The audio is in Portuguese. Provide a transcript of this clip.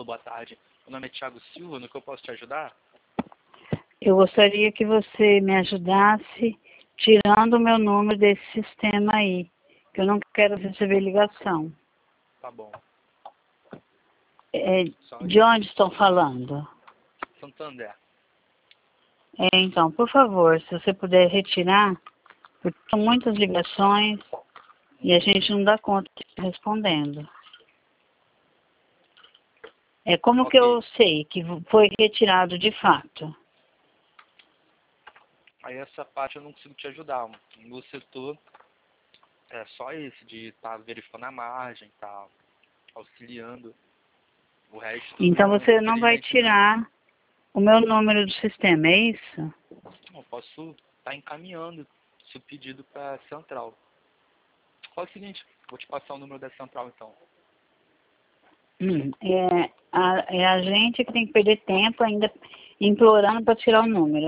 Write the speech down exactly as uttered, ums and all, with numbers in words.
boa tarde. Meu nome é Thiago Silva, no que eu posso te ajudar? Eu gostaria que você me ajudasse tirando o meu número desse sistema aí, que eu não quero receber ligação. Tá bom. É, Só de onde estão falando? Santander. É, então, por favor, se você puder retirar, porque são muitas ligações e a gente não dá conta de respondendo. É como Ok. que eu sei que foi retirado de fato? Aí essa parte eu não consigo te ajudar. No setor é só esse, de estar tá verificando a margem, tá auxiliando. O resto, Então não, você não vai infelizmente, não. tirar o meu número do sistema, é isso? Eu posso estar tá encaminhando seu pedido para a central. Fala o seguinte, vou te passar o número da central então. Hum, é, a, é a gente que tem que perder tempo ainda implorando para tirar o número.